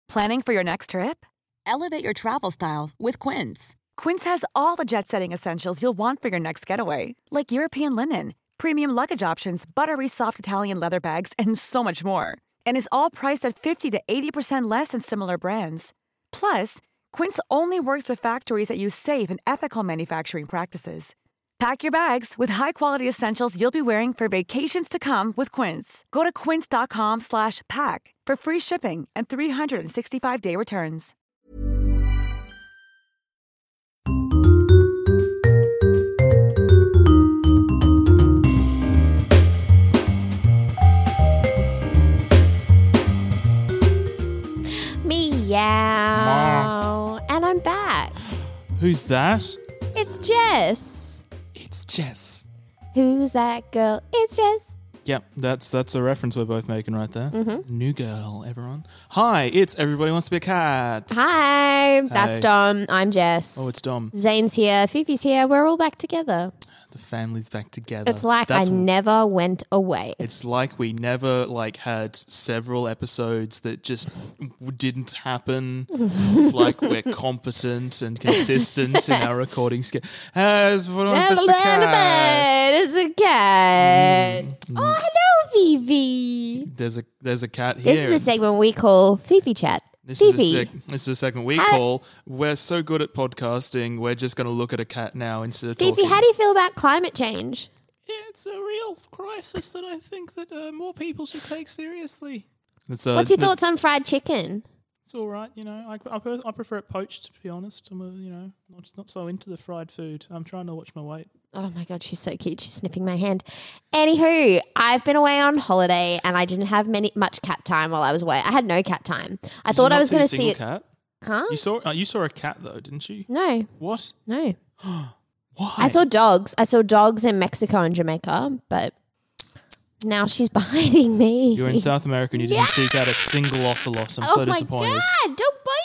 Planning for your next trip? Elevate your travel style with Quince. Quince has all the jet-setting essentials you'll want for your next getaway, like European linen, premium luggage options, buttery soft Italian leather bags, and so much more. And is all priced at 50 to 80% less than similar brands. Plus, Quince only works with factories that use safe and ethical manufacturing practices. Pack your bags with high-quality essentials you'll be wearing for vacations to come with Quince. Go to quince.com/pack for free shipping and 365-day returns. Meow. And I'm back. Who's that? It's Jess. It's Jess. Who's that girl? It's Jess. Yep, that's a reference we're both making right there. New girl, everyone. Hi, it's Everybody Wants to Be a Cat. Hi, that's Dom. I'm Jess. Oh, it's Dom. Zane's here. Fifi's here. We're all back together. The family's back together. It's like I never went away. It's like we never had several episodes that just didn't happen. It's like we're competent and consistent in our recording skill. As what It's a cat. Oh, hello, Fifi. There's a cat here. This is a segment we call Fifi Chat. This is a segment we call We're So Good at Podcasting, we're just going to look at a cat now instead of Fifi, talking. how do you feel about climate change? Yeah, it's a real crisis that I think that more people should take seriously. What's your thoughts on fried chicken? It's all right, I prefer it poached, to be honest. I'm, not so into the fried food. I'm trying to watch my weight. Oh my God, she's so cute. She's sniffing my hand. Anywho, I've been away on holiday and I didn't have much cat time while I was away. I had no cat time. I thought I was going to see it. Cat? Huh? You saw a cat though, didn't you? No. What? No. Why? I saw dogs. I saw dogs in Mexico and Jamaica, but now she's biting me. You're in South America and you didn't seek out a single ocelot. I'm so disappointed. Oh my God,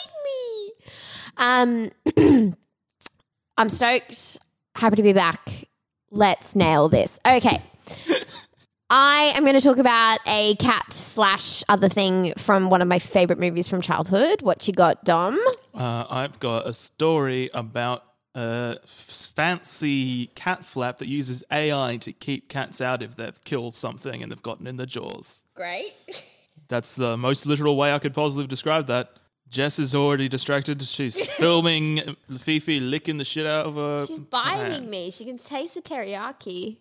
don't bite me. I'm stoked. Happy to be back. Let's nail this. Okay. I am going to talk about a cat / other thing from one of my favorite movies from childhood. What you got, Dom? I've got a story about a fancy cat flap that uses AI to keep cats out if they've killed something and they've gotten in the jaws. Great. That's the most literal way I could possibly describe that. Jess is already distracted. She's filming Fifi licking the shit out of her. She's biting me. She can taste the teriyaki.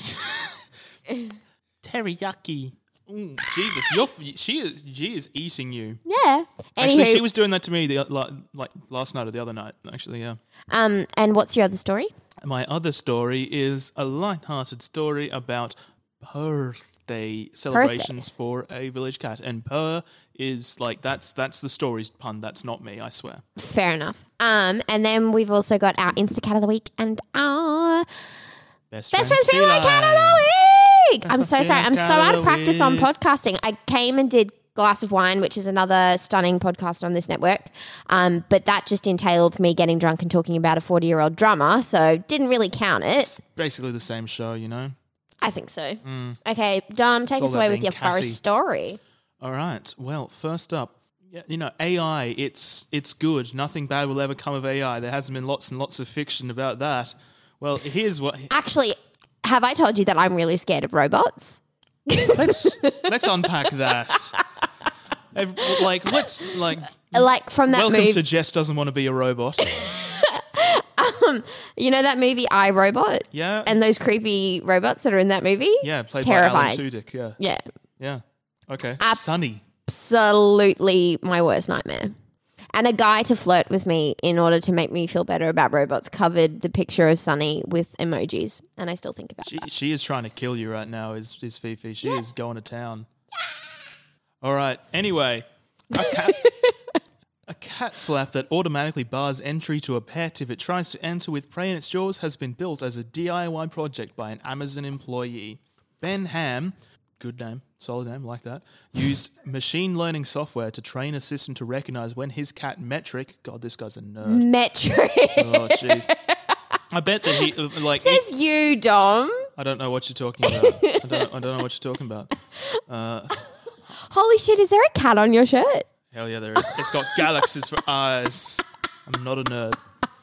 Teriyaki. Ooh, Jesus, she is eating you. Yeah. Actually, she was doing that to me last night or the other night. Actually, yeah. And what's your other story? My other story is a light-hearted story about birthday celebrations for a village cat, and purr is that's the story's pun. That's not me, I swear. Fair enough. And then we've also got our Instacat of the week and our Best Friends Feline Cat of the Week. I'm so sorry. I'm so out of practice on podcasting. I came and did Glass of Wine, which is another stunning podcast on this network. But that just entailed me getting drunk and talking about a 40-year-old drummer, so didn't really count it. It's basically the same show, I think so. Okay, Dom, take us away with your first story. All right. Well, first up, AI, it's good. Nothing bad will ever come of AI. There hasn't been lots and lots of fiction about that. Well, here's what... Actually, have I told you that I'm really scared of robots? Let's unpack that. From that movie. Welcome to Jess Doesn't Want to Be a Robot. You know that movie I, Robot? Yeah. And those creepy robots that are in that movie? Yeah, played Terrifying. by Alan Tudyk, yeah. Yeah. Yeah. Okay. Sunny. Absolutely my worst nightmare. And a guy to flirt with me in order to make me feel better about robots covered the picture of Sunny with emojis. And I still think about that. She is trying to kill you right now, is Fifi. She is going to town. All right. Anyway, a cat flap that automatically bars entry to a pet if it tries to enter with prey in its jaws has been built as a DIY project by an Amazon employee. Ben Ham, good name, solid name, like that, used machine learning software to train a system to recognize when his cat Metric, God, this guy's a nerd. Metric. Oh, jeez. I bet that he, Says you, Dom. I don't know what you're talking about. I don't know what you're talking about. Holy shit, is there a cat on your shirt? Hell yeah, there is. It's got galaxies for eyes. I'm not a nerd.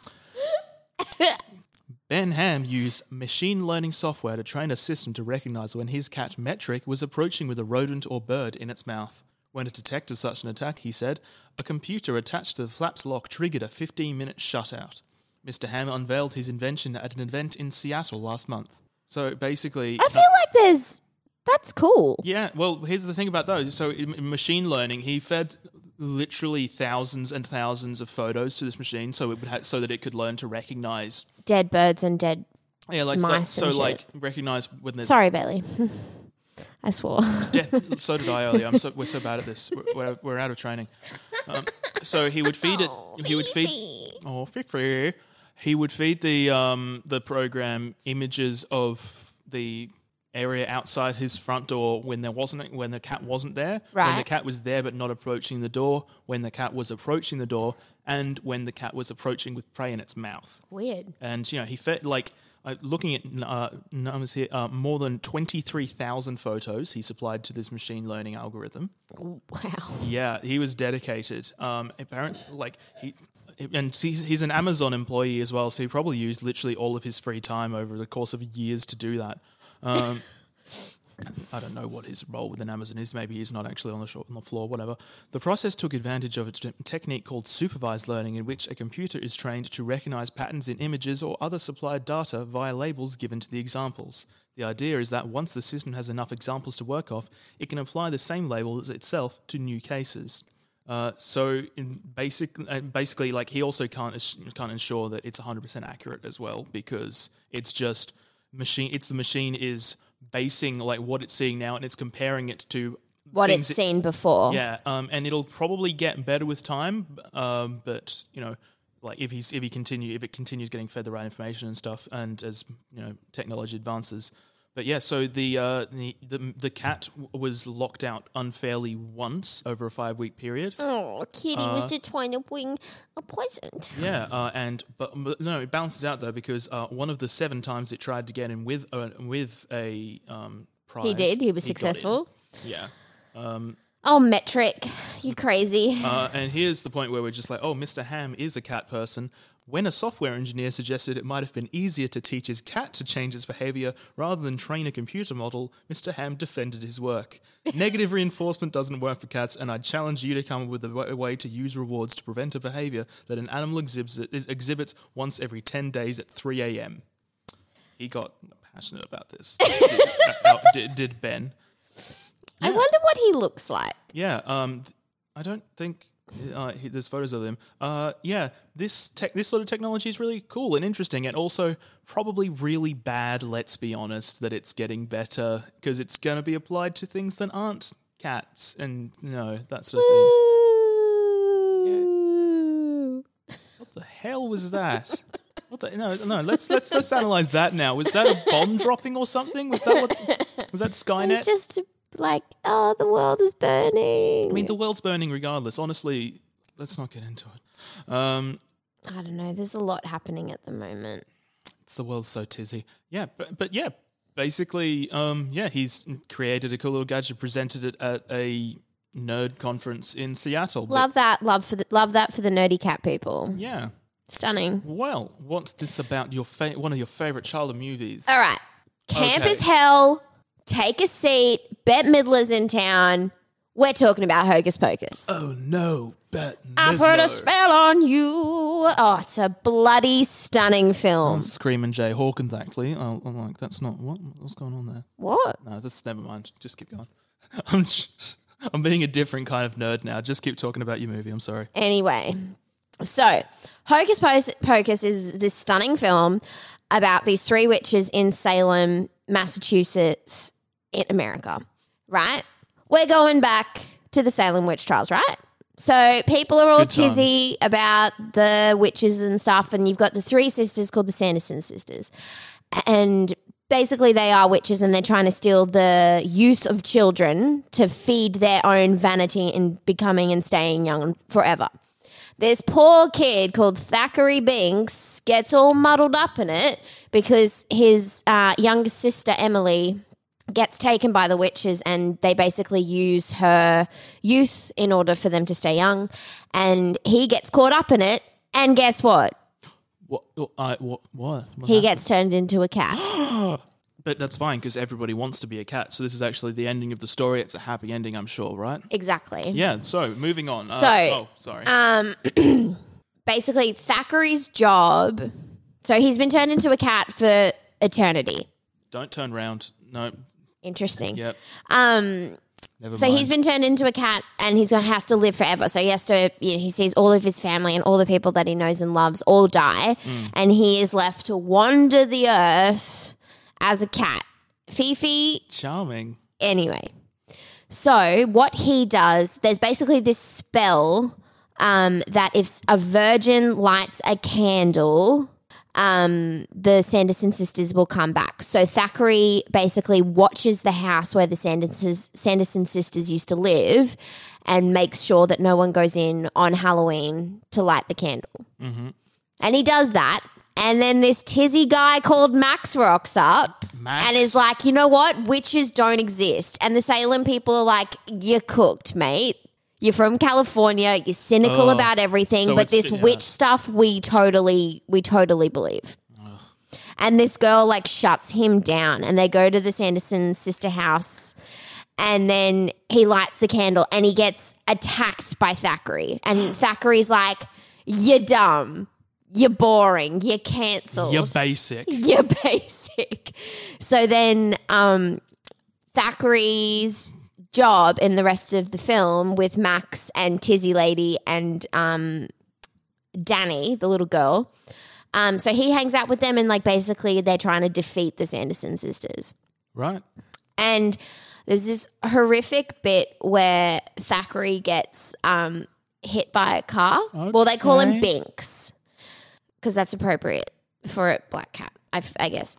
Ben Ham used machine learning software to train a system to recognize when his cat Metric was approaching with a rodent or bird in its mouth. When it detected such an attack, he said, a computer attached to the flap's lock triggered a 15-minute shutout. Mr. Ham unveiled his invention at an event in Seattle last month. So basically... I feel like that's cool. Yeah, well, here's the thing about those. So in machine learning, he fed literally thousands and thousands of photos to this machine so that it could learn to recognize... Dead birds and dead mice and shit. Recognize when there's... Sorry, Bailey. I swore. Death. So did I earlier. We're so bad at this. We're out of training. So he would feed it. He would feed. Oh, Fifi. He would feed the program images of the area outside his front door when the cat wasn't there. Right. When the cat was there but not approaching the door. When the cat was approaching the door, and when the cat was approaching with prey in its mouth. Weird. And he fed looking at numbers here, more than 23,000 photos he supplied to this machine learning algorithm. Wow. Yeah, he was dedicated. Apparently, he's an Amazon employee as well, so he probably used literally all of his free time over the course of years to do that. I don't know what his role within Amazon is. Maybe he's not actually on the floor, whatever. The process took advantage of a technique called supervised learning, in which a computer is trained to recognize patterns in images or other supplied data via labels given to the examples. The idea is that once the system has enough examples to work off, it can apply the same labels itself to new cases. Basically, like, he also can't ensure that it's 100% accurate as well, because it's just the machine is basing like what it's seeing now, and it's comparing it to what it's seen before. Yeah, and it'll probably get better with time. But like if it continues getting fed the right information and stuff, and as technology advances. But yeah, so the cat was locked out unfairly once over a 5-week period. Oh, kitty was just trying to win a present. Yeah, but no, it balances out though, because one of the 7 times it tried to get in with a prize, he did. He was successful. Yeah. Oh, Metric, you crazy. And here's the point where we're just like, oh, Mr. Ham is a cat person. When a software engineer suggested it might have been easier to teach his cat to change its behavior rather than train a computer model, Mr. Ham defended his work. Negative reinforcement doesn't work for cats, and I challenge you to come up with a way to use rewards to prevent a behavior that an animal exhibits once every 10 days at 3 a.m. He got passionate about this, did Ben. Yeah. I wonder what he looks like. Yeah, I don't think there's photos of them. Yeah, this sort of technology is really cool and interesting, and also probably really bad, let's be honest, that it's getting better, because it's going to be applied to things that aren't cats and that sort of thing. Yeah. What the hell was that? No. Let's analyze that now. Was that a bomb dropping or something? Was that Skynet? It's just like, oh, the world is burning. I mean, the world's burning regardless. Honestly, let's not get into it. I don't know. There's a lot happening at the moment. The world's so tizzy. Yeah, but yeah, basically, he's created a cool little gadget, presented it at a nerd conference in Seattle. Love that. Love that for the nerdy cat people. Yeah. Stunning. Well, what's this about one of your favorite childhood movies? All right. Camp is hell. Take a seat. Bette Midler's in town. We're talking about Hocus Pocus. Oh no, Bette Midler. I put a spell on you. Oh, it's a bloody stunning film. Screaming Jay Hawkins, actually. I'm like, that's not what's going on there. What? No, that's never mind. Just keep going. I'm being a different kind of nerd now. Just keep talking about your movie. I'm sorry. Anyway, so Hocus Pocus is this stunning film about these 3 witches in Salem, Massachusetts, in America, right? We're going back to the Salem witch trials, right? So people are all tizzy about the witches and stuff, and you've got the 3 sisters called the Sanderson sisters. And basically they are witches, and they're trying to steal the youth of children to feed their own vanity in becoming and staying young forever. This poor kid called Thackeray Binks gets all muddled up in it because his younger sister, Emily, gets taken by the witches, and they basically use her youth in order for them to stay young. And he gets caught up in it, and guess what? What He gets turned into a cat. But that's fine because everybody wants to be a cat. So this is actually the ending of the story. It's a happy ending, I'm sure, right? Exactly. Yeah. So moving on. Sorry. Basically, Thackeray's job. So he's been turned into a cat for eternity. Don't turn round. No. Interesting. Yep. Never So mind. he's been turned into a cat, and has to live forever. So he has to, he sees all of his family and all the people that he knows and loves all die, and he is left to wander the earth as a cat. Fifi. Charming. Anyway, so what he does, there's basically this spell that if a virgin lights a candle, the Sanderson sisters will come back. So Thackeray basically watches the house where the Sanderson sisters used to live and makes sure that no one goes in on Halloween to light the candle. Mm-hmm. And he does that. And then this tizzy guy called Max rocks up and is like, you know what? Witches don't exist. And the Salem people are like, you're cooked, mate. You're from California. You're cynical about everything. So but this witch stuff, we totally believe. Ugh. And this girl like shuts him down, and they go to the Sanderson sister house, and then he lights the candle and he gets attacked by Thackeray. And Thackeray's like, you're dumb. You're boring. You're cancelled. You're basic. You're basic. So then Thackeray's job in the rest of the film with Max and Tizzy Lady and Danny, the little girl. So he hangs out with them, and like basically they're trying to defeat the Sanderson sisters. Right. And there's this horrific bit where Thackeray gets hit by a car. Okay. Well, they call him Binks because that's appropriate for a black cat, I guess.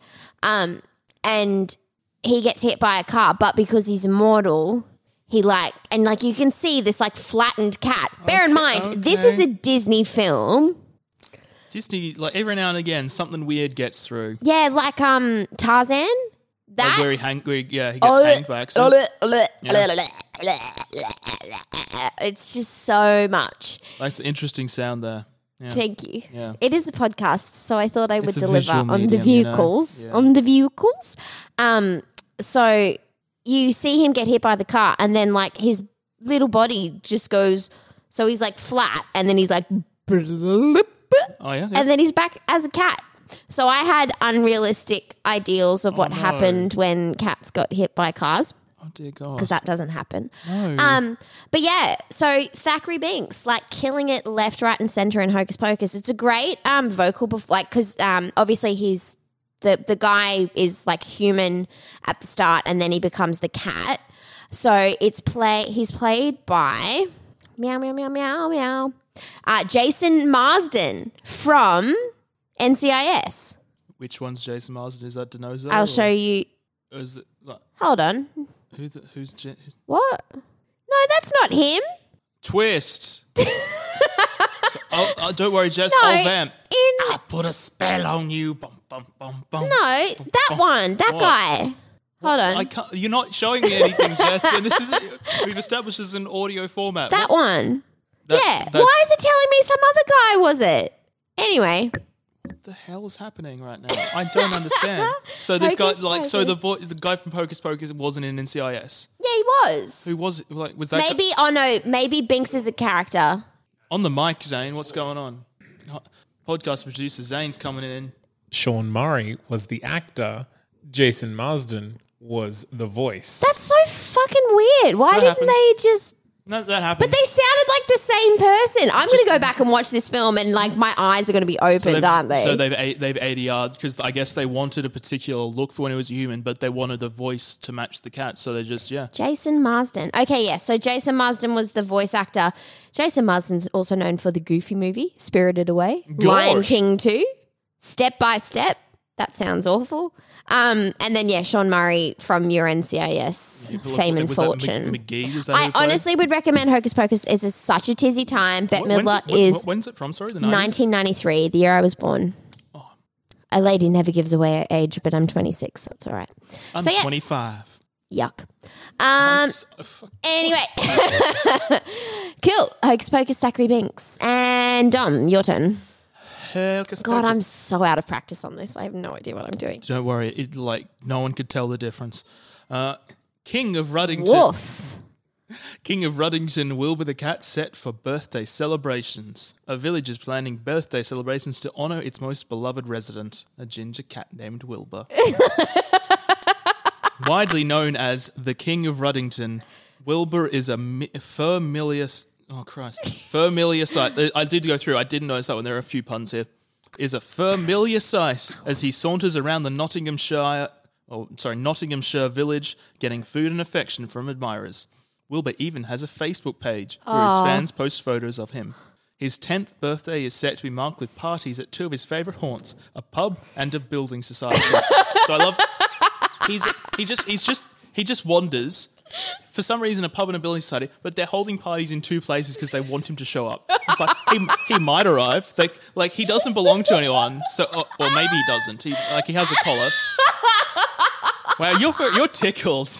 And he gets hit by a car, but because he's immortal, he you can see this like flattened cat. Bear in mind, this is a Disney film. Disney, like every now and again, something weird gets through. Yeah, like Tarzan. That where he gets hanged by accident. It's just so much. That's an interesting sound there. Yeah. Thank you. Yeah. It is a podcast, so I thought I would deliver on medium, the vehicles. On the vehicles. So you see him get hit by the car, and then like his little body just goes. So he's like flat, and then he's like, and then he's back as a cat. So I had unrealistic ideals of what happened when cats got hit by cars. Oh dear God! Because that doesn't happen. No. But yeah, so Thackeray Binks, like killing it left, right, and center in Hocus Pocus. It's a great vocal, because obviously he's the guy is like human at the start, and then he becomes the cat. So he's played by meow meow meow meow meow, Jason Marsden from NCIS. Which one's Jason Marsden? Is that Denozo? I'll show you. Or is it like, hold on. Who's what? No, that's not him. Twist. Don't worry, Jess. No, I'll vamp. I put a spell on you. Bum, bum, bum, bum. No, that one. That guy. Hold on. I can't, you're not showing me anything, Jess. And this is we've established this as an audio format. That one. Why is it telling me some other guy was it? Anyway. What the hell is happening right now? I don't understand. So this guy, the guy from Hocus Pocus wasn't in NCIS. Yeah, he was. Who was it? Like, was that maybe? Maybe Binks is a character. On the mic, Zane. What's going on? Podcast producer Zane's coming in. Sean Murray was the actor. Jason Marsden was the voice. That's so fucking weird. Why didn't they just? No, that happened. But they sounded like the same person. I'm going to go back and watch this film, and like my eyes are going to be opened, aren't they? So they've ADR'd because I guess they wanted a particular look for when it was a human, but they wanted the voice to match the cat. So they just Jason Marsden. Okay, yeah. So Jason Marsden was the voice actor. Jason Marsden's also known for the Goofy movie, Spirited Away, Lion King 2, Step by Step. That sounds awful. And then, Sean Murray from your NCIS fame and fortune. McGee, was that I honestly would recommend Hocus Pocus. It's such a tizzy time. Bette Midler is... When's it from? Sorry, the 90s? 1993, the year I was born. Oh. A lady never gives away her age, but I'm 26, so it's all right. I'm 25. Yuck. Fuck. Anyway. Cool. Hocus Pocus, Zachary Binks. And Dom, your turn. God, I'm so out of practice on this. I have no idea what I'm doing. Don't worry. No one could tell the difference. King of Ruddington. Woof. King of Ruddington, Wilbur the cat, set for birthday celebrations. A village is planning birthday celebrations to honour its most beloved resident, a ginger cat named Wilbur. Widely known as the King of Ruddington, Wilbur is a familiar sight. I did go through. I didn't notice that one. There are a few puns here. Is a familiar sight as he saunters around the Nottinghamshire village, getting food and affection from admirers. Wilbur even has a Facebook page where his fans post photos of him. His 10th birthday is set to be marked with parties at two of his favourite haunts, a pub and a building society. So I love. He just wanders. For some reason, a pub and a building society, but they're holding parties in two places because they want him to show up. It's like he might arrive. Like he doesn't belong to anyone. So, or maybe he doesn't. He has a collar. Wow, you're tickled.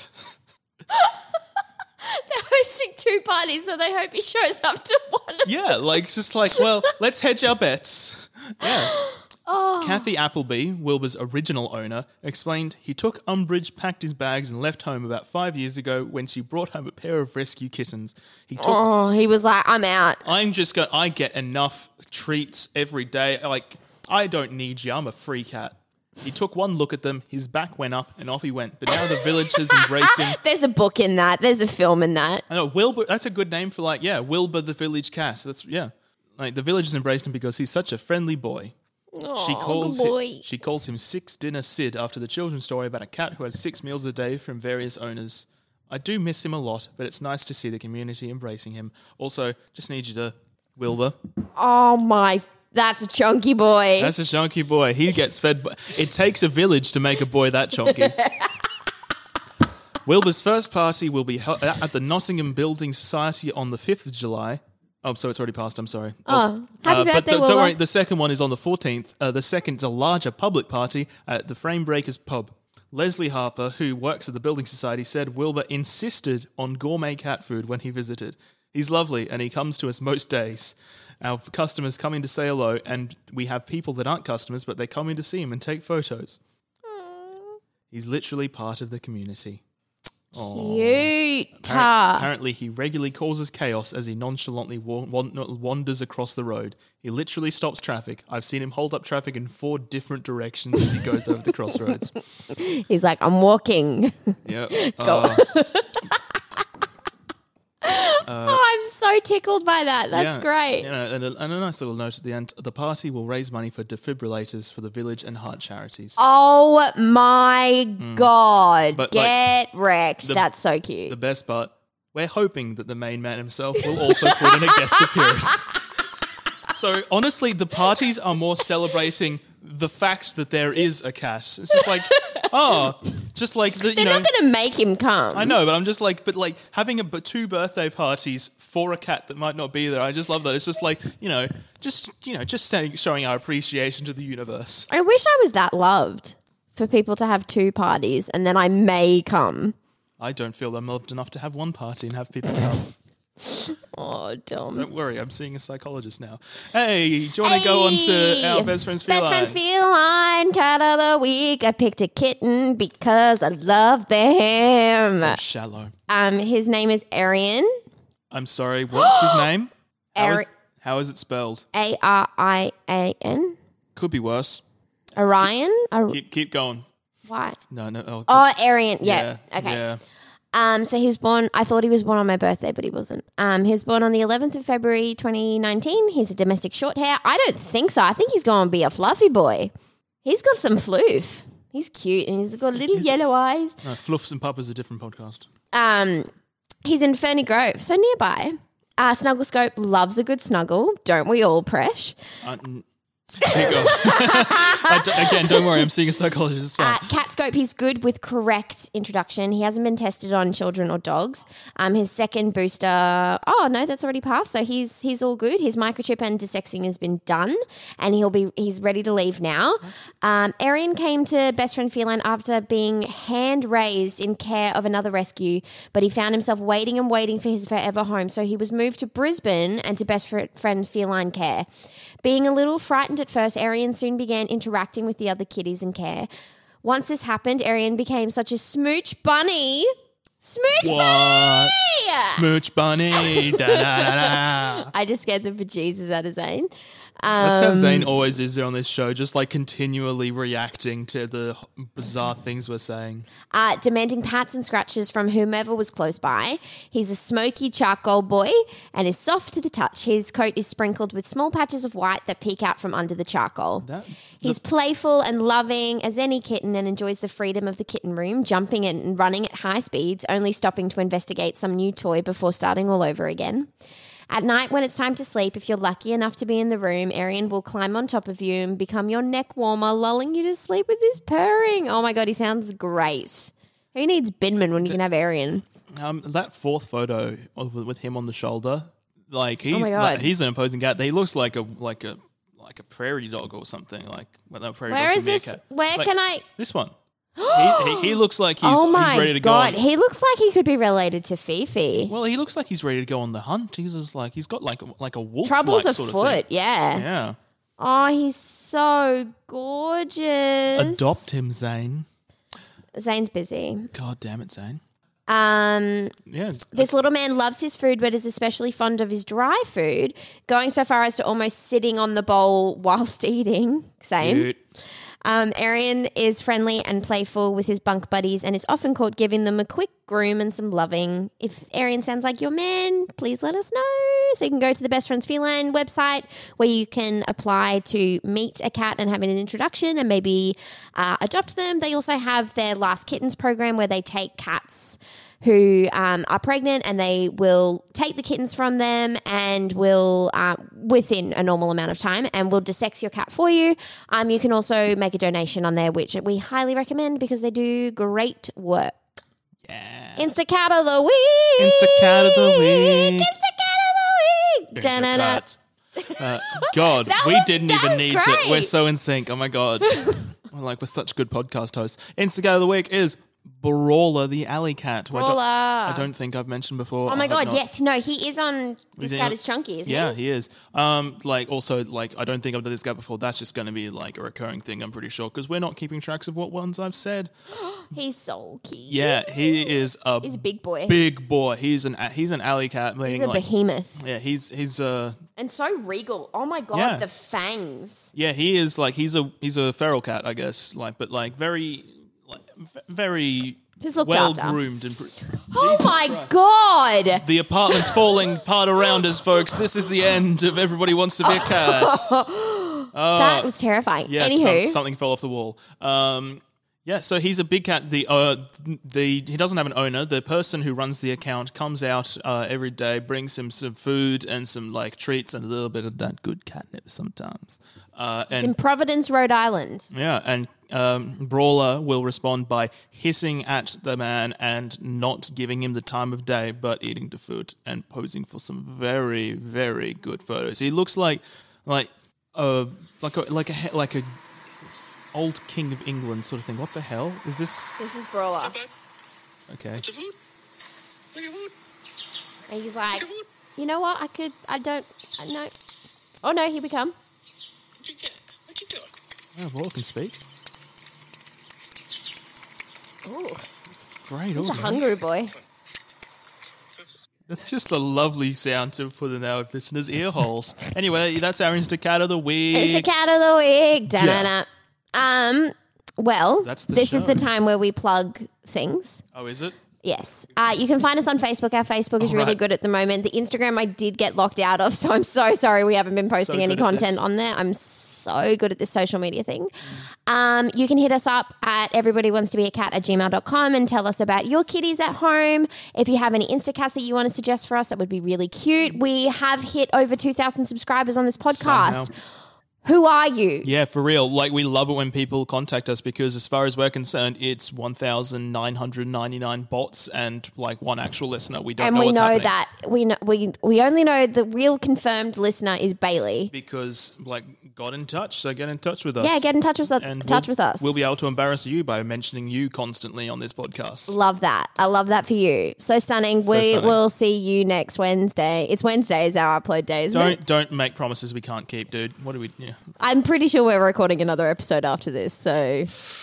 They're hosting two parties, so they hope he shows up to one. Yeah, well, let's hedge our bets. Yeah. Kathy Appleby, Wilbur's original owner, explained he took umbrage, packed his bags and left home about 5 years ago when she brought home a pair of rescue kittens. He was like, I'm out. I get enough treats every day. Like, I don't need you. I'm a free cat. He took one look at them, his back went up and off he went. But now the village has embraced him. There's a book in that. There's a film in that. I know, Wilbur, that's a good name for Wilbur the village cat. The village has embraced him because he's such a friendly boy. She calls him Six Dinner Sid after the children's story about a cat who has 6 meals a day from various owners. I do miss him a lot, but it's nice to see the community embracing him. Also, just need you to, Wilbur. Oh my, that's a chunky boy. That's a chunky boy. He gets fed. It takes a village to make a boy that chunky. Wilbur's first party will be held at the Nottingham Building Society on the 5th of July. Oh, so it's already passed. I'm sorry. Happy birthday, Wilbur. Don't worry, the second one is on the 14th. The second's a larger public party at the Framebreakers pub. Leslie Harper, who works at the Building Society, said Wilbur insisted on gourmet cat food when he visited. He's lovely and he comes to us most days. Our customers come in to say hello, and we have people that aren't customers, but they come in to see him and take photos. He's literally part of the community. Cute. Apparently, he regularly causes chaos as he nonchalantly wanders across the road. He literally stops traffic. I've seen him hold up traffic in 4 different directions as he goes over the crossroads. He's like, I'm walking. Yep. Go. I'm so tickled by that. That's great. And a nice little note at the end. The party will raise money for defibrillators for the village and heart charities. Oh my God. But get wrecked. That's so cute. The best part, we're hoping that the main man himself will also put in a guest appearance. So honestly, the parties are more celebrating the fact that there is a cat. It's just like, they're not going to make him come. I know, but I'm just like, having 2 birthday parties for a cat that might not be there. I just love that. It's just like, showing our appreciation to the universe. I wish I was that loved for people to have 2 parties and then I may come. I don't feel I'm loved enough to have 1 party and have people come. Oh, Dom. Don't worry, I'm seeing a psychologist now. Hey, do you want to go on to our Best Friends Feline? Best Friends Feline, cat of the week. I picked a kitten because I love them. So shallow. His name is Arian. I'm sorry, what's his name? How is it spelled? Arian. Could be worse. Orion? Keep going. Why? No. Arian. Yeah. Okay. Yeah. So he was born, I thought he was born on my birthday, but he wasn't. He was born on the 11th of February, 2019. He's a domestic short hair. I don't think so. I think he's going to be a fluffy boy. He's got some floof. He's cute and he's got little yellow eyes. No, Fluffs and Puppas is a different podcast. He's in Ferny Grove, so nearby. Snugglescope loves a good snuggle. Don't we all, Presh? Again, don't worry, I'm seeing a psychologist. It's fine. Catscope, he's good with correct introduction. He hasn't been tested on children or dogs. His second booster, that's already passed. So he's all good. His microchip and desexing has been done, and he's ready to leave now. Arian came to Best Friend Feline after being hand raised in care of another rescue, but he found himself waiting for his forever home. So he was moved to Brisbane and to Best Friend Feline care. Being a little frightened at first, Arian soon began interacting with the other kitties in care. Once this happened, Arian became such a smooch bunny. Bunny! Smooch bunny. Da, da, da, da. I just scared the bejesus out of Zane. That's how Zane always is on this show, just like continually reacting to the bizarre things we're saying. Demanding pats and scratches from whomever was close by. He's a smoky charcoal boy and is soft to the touch. His coat is sprinkled with small patches of white that peek out from under the charcoal. He's playful and loving as any kitten and enjoys the freedom of the kitten room, jumping and running at high speeds, only stopping to investigate some new toy before starting all over again. At night, when it's time to sleep, if you're lucky enough to be in the room, Arian will climb on top of you and become your neck warmer, lulling you to sleep with his purring. Oh my God, he sounds great. Who needs Binman when you can have Arian? That fourth photo with him on the shoulder, like oh my God. He's an imposing cat. He looks like a prairie dog or something. Where is this? Where can I? This one. He looks like he's ready to go. Oh my God, he looks like he could be related to Fifi. Well, he looks like he's ready to go on the hunt. He's just like he's got like a wolf. Troubles sort afoot, of thing. yeah. Yeah. Oh, he's so gorgeous. Adopt him, Zane. Zane's busy. God damn it, Zane. Yeah. This little man loves his food, but is especially fond of his dry food, going so far as to almost sitting on the bowl whilst eating. Same. Cute. Arian is friendly and playful with his bunk buddies and is often caught giving them a quick groom and some loving. If Arian sounds like your man, please let us know. So you can go to the Best Friends Feline website where you can apply to meet a cat and have an introduction and maybe adopt them. They also have their Last Kittens program where they take cats who are pregnant and they will take the kittens from them and will, within a normal amount of time, and will desex your cat for you. You can also make a donation on there, which we highly recommend because they do great work. Yeah. Instacat of the week. Instacat of the week. Instacat of the week. Instacat. God, we didn't even need great. to. We're so in sync. Oh my God. We're such good podcast hosts. Instacat of the week is Brawler the Alley Cat, who I don't think I've mentioned before. Oh my God, yes. No, he is on This Cat is Chunky, isn't he? Yeah, he is. Also, I don't think I've done this guy before. That's just going to be a recurring thing, I'm pretty sure, because we're not keeping tracks of what ones I've said. He's so cute. Yeah, he's a big boy. Big boy. He's an alley cat. He's a behemoth. Yeah, he's and so regal. Oh my God, yeah. The fangs. Yeah, he is he's a feral cat, I guess. Very well groomed and. Oh my God! The apartment's falling apart around us, folks. This is the end of Everybody Wants to Be a Cat. That was terrifying. Yeah, Anywho, something fell off the wall. Yeah, so he's a big cat. He doesn't have an owner. The person who runs the account comes out every day, brings him some food and some treats and a little bit of that good catnip sometimes. It's in Providence, Rhode Island. Yeah, and Brawler will respond by hissing at the man and not giving him the time of day, but eating the food and posing for some very, very good photos. He looks like a old king of England sort of thing. What the hell is this? This is Brawler. Okay. What's your food? Where's your food? And he's like, you know what? No. Oh no, here we come. What you doing? Oh, Brawler can speak. Ooh, Great. he's a hungry boy. That's just a lovely sound to put in our listeners' ear holes. Anyway, that's our Instacat of the week. Instacat of the week. Da-na-na. Well, That's the this show. is the time where we plug things. Oh, is it? Yes. You can find us on Facebook. Our Facebook is really good at the moment. The Instagram I did get locked out of, so I'm so sorry we haven't been posting any content on there. I'm so good at this social media thing. You can hit us up at everybodywantsToBeACat@gmail.com and tell us about your kitties at home. If you have any Instacats that you want to suggest for us, that would be really cute. We have hit over 2,000 subscribers on this podcast. Somehow. Who are you? Yeah, for real. Like, we love it when people contact us because as far as we're concerned, it's 1,999 bots and like one actual listener. We don't know what's happening. And we know that we only know the real confirmed listener is Bailey. Because like got in touch, so get in touch with us. Yeah, get in touch with us. And with us. We'll be able to embarrass you by mentioning you constantly on this podcast. Love that. I love that for you. So stunning. We will see you next Wednesday. It's Wednesday is our upload day, isn't it? Don't make promises we can't keep, dude. What do we? Yeah. I'm pretty sure we're recording another episode after this, so...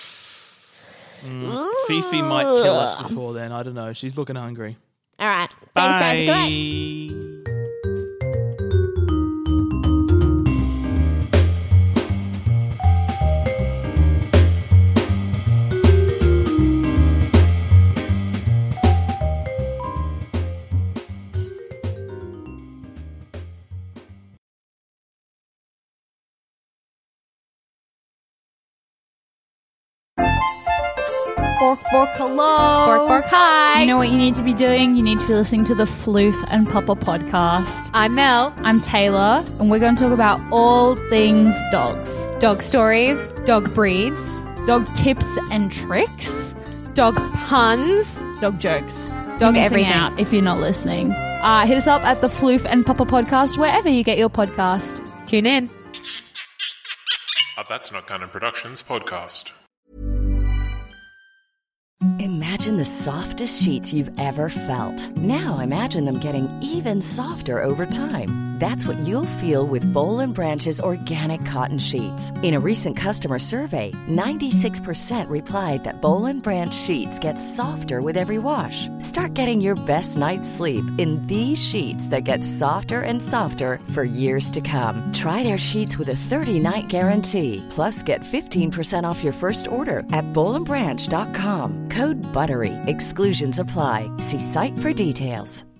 Fifi might kill us before then. I don't know. She's looking hungry. All right. Thanks, guys. Goodbye. Bork, bork, hello. Bork, bork, hi. You know what you need to be doing? You need to be listening to the Floof and Papa podcast. I'm Mel. I'm Taylor, and we're going to talk about all things dogs. Dog stories, Dog breeds, dog tips and tricks, dog puns, dog jokes, dog everything. Out if you're not listening. Hit us up at the Floof and Papa podcast, wherever you get your podcast. Tune in. That's Not Canon Productions podcast. Imagine the softest sheets you've ever felt. Now imagine them getting even softer over time. That's what you'll feel with Boll & Branch's organic cotton sheets. In a recent customer survey, 96% replied that Boll & Branch sheets get softer with every wash. Start getting your best night's sleep in these sheets that get softer and softer for years to come. Try their sheets with a 30-night guarantee. Plus, get 15% off your first order at bollandbranch.com. Code BUTTERY. Exclusions apply. See site for details.